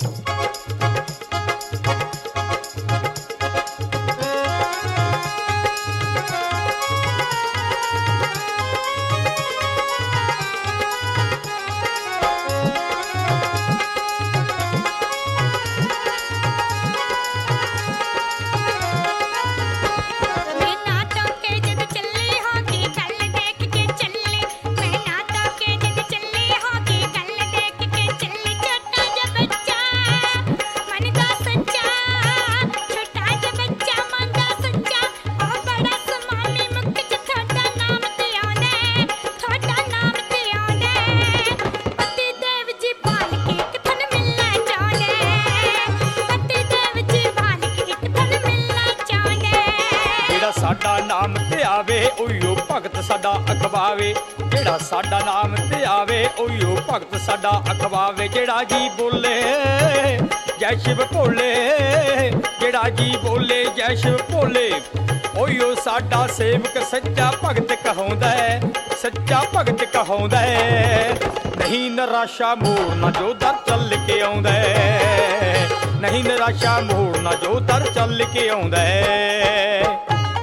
ਸਾਡਾ ਨਾਮ ਤੇ ਆਵੇ ਉਹੀਓ ਭਗਤ ਸਾਡਾ ਅਖਵਾਵੇ, ਜਿਹੜਾ ਸਾਡਾ ਨਾਮ ਤੇ ਆਵੇ ਉਹੀਓ ਭਗਤ ਸਾਡਾ ਅਖਵਾਵੇ। ਜਿਹੜਾ ਜੀ ਬੋਲੇ ਜੈ ਸ਼ਿਵ ਭੋਲੇ, ਜਿਹੜਾ ਜੀ ਬੋਲੇ ਜੈ ਸ਼ਿਵ ਭੋਲੇ, ਉਹੀਓ ਸਾਡਾ ਸੇਵਕ ਸੱਚਾ ਭਗਤ ਕਹਾਉਂਦਾ ਹੈ, ਸੱਚਾ ਭਗਤ ਕਹਾਉਂਦਾ ਹੈ। ਨਹੀਂ ਨਿਰਾਸ਼ਾ ਮੋੜਨਾ ਜੋ ਦਰ ਚੱਲ ਕੇ ਆਉਂਦਾ ਹੈ, ਨਹੀਂ ਨਿਰਾਸ਼ਾ ਮੋੜਨਾ ਜੋ ਦਰ ਚੱਲ ਕੇ ਆਉਂਦਾ ਹੈ।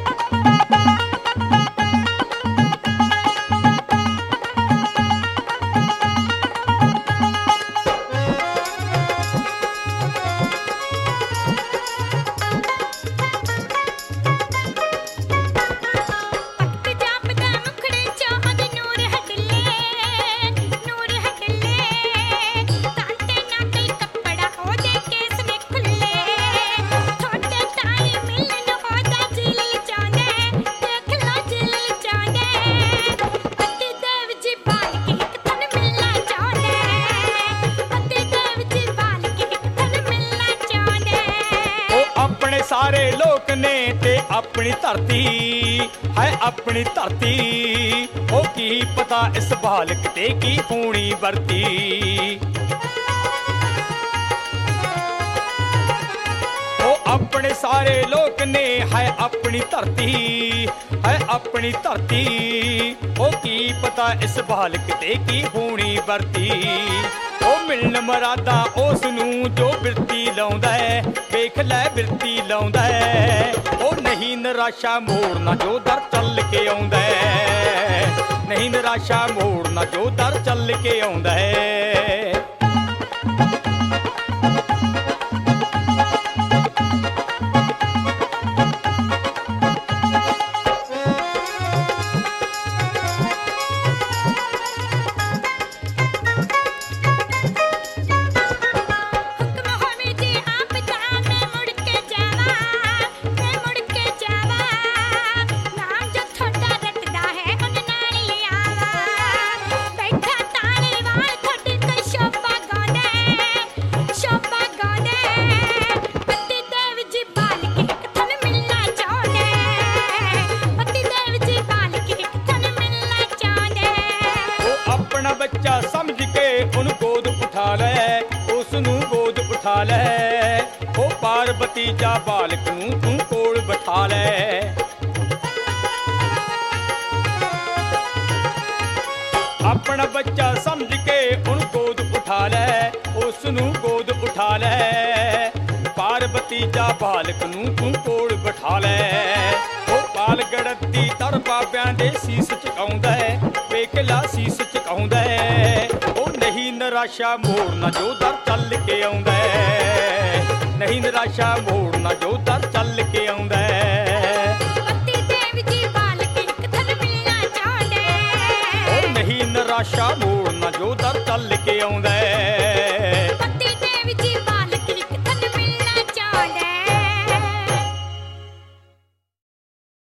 ਸਾਰੇ ਲੋਕ ਨੇ ਤੇ ਆਪਣੀ ਧਰਤੀ ਹੈ, ਆਪਣੀ ਧਰਤੀ ਉਹ ਕੀ ਪਤਾ ਇਸ ਬਾਲਕ ਤੇ ਕੀ ਹੋਣੀ ਵਰਤੀ। ਉਹ ਆਪਣੇ ਸਾਰੇ ਲੋਕ ਨੇ ਹੈ, ਆਪਣੀ ਧਰਤੀ ਹੈ, ਆਪਣੀ ਧਰਤੀ ਉਹ ਕੀ ਪਤਾ ਇਸ ਬਾਲਕ ਤੇ ਕੀ ਹੋਣੀ ਵਰਤੀ। ਉਹ ਮਿਲਣ ਮਰਾਦਾ ਉਸ ਨੂੰ ਜੋ ਬਿਰਤੀ ਲਾਉਂਦਾ ਹੈ, ਵੇਖ ਲੈ ਬਿਰਤੀ ਲਾਉਂਦਾ ਹੈ। ਉਹ ਨਹੀਂ ਨਿਰਾਸ਼ਾ ਮੋੜਨਾ ਜੋ ਦਰ ਚੱਲ ਕੇ ਆਉਂਦਾ ਹੈ, ਨਹੀਂ ਨਿਰਾਸ਼ਾ ਮੋੜਨਾ ਜੋ ਦਰ ਚੱਲ ਕੇ ਆਉਂਦਾ ਹੈ। ਬੱਚਾ ਸਮਝ ਕੇ ਉਹਨੂੰ ਗੋਦ ਉਠਾ ਲੈ, ਉਸ ਨੂੰ ਗੋਦ ਉਠਾ ਲੈ। ਉਹ ਪਾਰਬਤੀ ਜਾ ਬਾਲਕ ਨੂੰ ਤੂੰ ਕੋਲ ਬਿਠਾ ਲੈ। ਆਪਣਾ ਬੱਚਾ ਸਮਝ ਕੇ ਉਹਨੂੰ ਗੋਦ ਉਠਾ ਲੈ, ਉਸ ਨੂੰ ਗੋਦ ਉਠਾ ਲੈ। ਪਾਰਬਤੀ ਜਾ ਬਾਲਕ ਨੂੰ ਤੂੰ ਕੋਲ ਬਿਠਾ ਲੈ। ਉਹ ਪਾਲ ਗੜਤੀ ਤਰ ਬਾਬਿਆਂ ਦੇ ਸੀਸ ਝੁਕਾਉਂਦਾ ਹੈ, ਵੇਖ ਲਾ ਸੀਸ ਝੁਕਾਉਂਦਾ ਹੈ। ਉਹ ਨਹੀਂ ਨਿਰਾਸ਼ਾ ਮੋੜਨਾ ਜੋ ਦਰ ਚੱਲ ਕੇ ਆਉਂਦਾ ਹੈ, ਨਹੀਂ ਨਿਰਾਸ਼ਾ ਮੋੜਨਾ ਜੋ ਦਰ ਚੱਲ ਕੇ ਆਉਂਦਾ ਹੈ। ਪਤੀ ਦੇਵ ਜੀ ਬਾਲਕ ਇੱਕ ਥਨ ਮਿਲਣਾ ਚਾਹੁੰਦੇ, ਉਹ ਨਹੀਂ ਨਿਰਾਸ਼ਾ ਮੋੜਨਾ ਜੋ ਦਰ